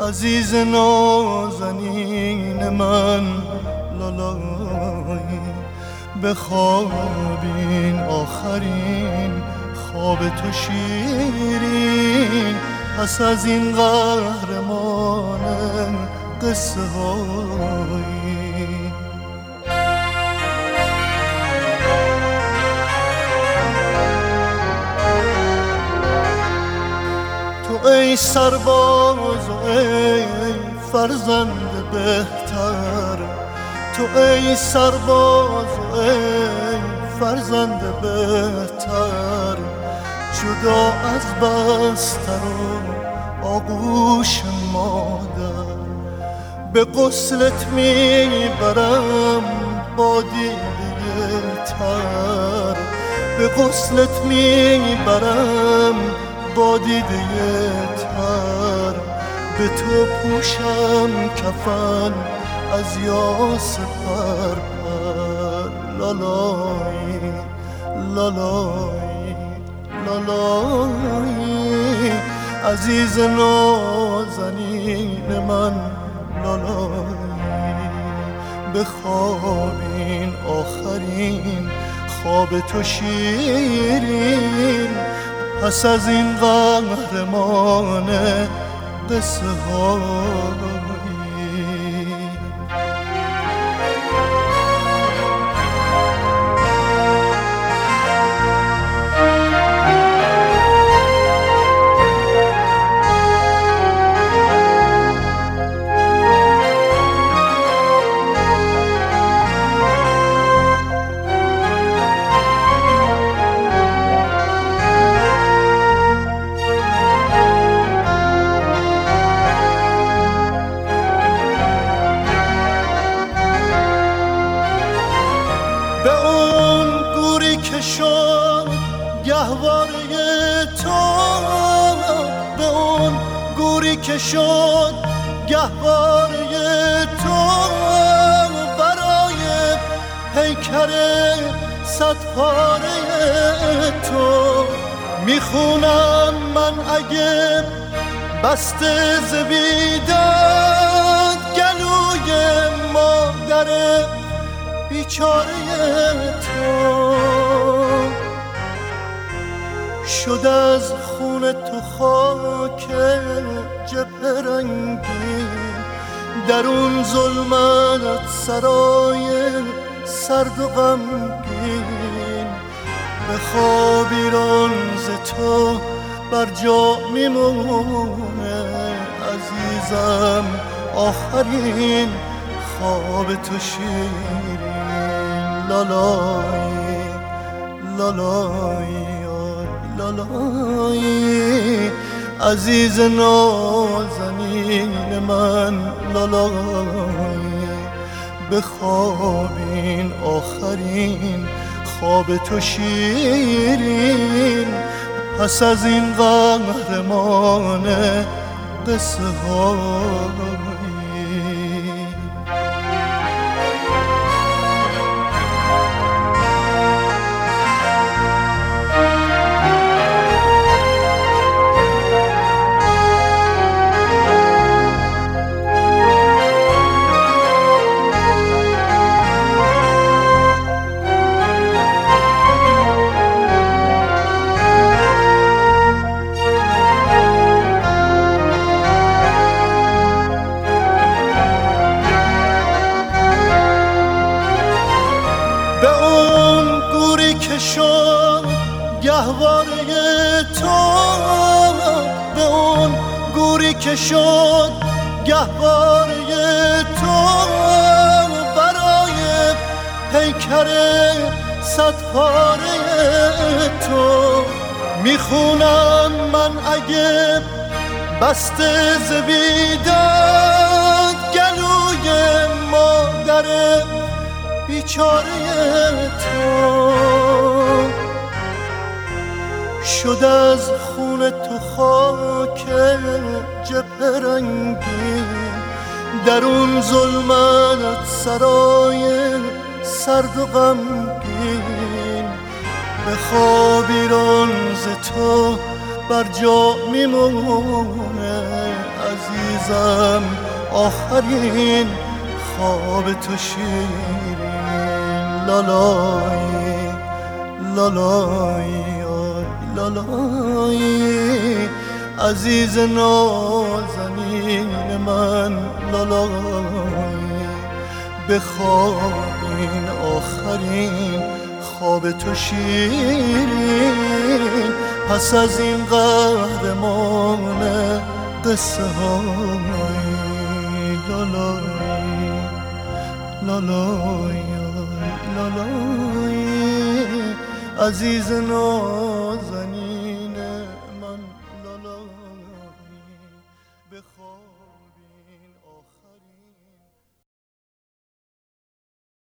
عزیز نازنین من لالایی، بخوابین آخرین خواب تو شیرین، پس از این قهرمان قصه هایی. تو ای سرباز و ای فرزند بهتر، تو ای سرباز و ای فرزند بهتر، جدا از بستر و آغوش مادر، به غسلت میبرم با دیده تر، به غسلت میبرم با دیده تر، به تو پوشم کفن از یاس پر پر. لالایی لالایی لالایی، عزیز نازنین من لالایی، بخوابین آخرین خواب تو شیرین، پس از این قهرمان قصه هایی. به اون گوری که شد گهواره تو، به اون گوری که شد گهواره تو، برای پیکر صد پاره تو میخونم من اگه بسته ز بیداد، گلوی مادر بیچاره تو شد از خون تو خاک جبهه رنگی، در اون ظلمت سرای سرد و غمگین، بخواب ایران ز تو بر جا میمونه عزیزم آخرین خواب تو شیرین. لالایی لالایی لالایی، عزیز نازنین من لالایی، بخوابین آخرین خواب تو شیرین، پس از این قهرمان قصه هایی. به اون گوری که شد گهواره تو، به اون گوری که شد گهواره تو، برای پیکر صد پاره تو میخونم من اگه بسته ز بیداد، گلوی مادر بیچاره تو شد از خون تو خاک جبهه رنگی، در اون ظلمت سرای سرد و غمگین، بخواب ایران ز تو بر جا میمونه عزیز بسازم آخرین خواب تو شیرین. لالایی لالایی آی لالایی عزیز نازنین من. لالایی بخواب این آخرین خواب تو شیرین. پس از این قهرمان قصه های لالایی لالایی لالایی عزیز نازنین من. لالایی بخواب این آخرین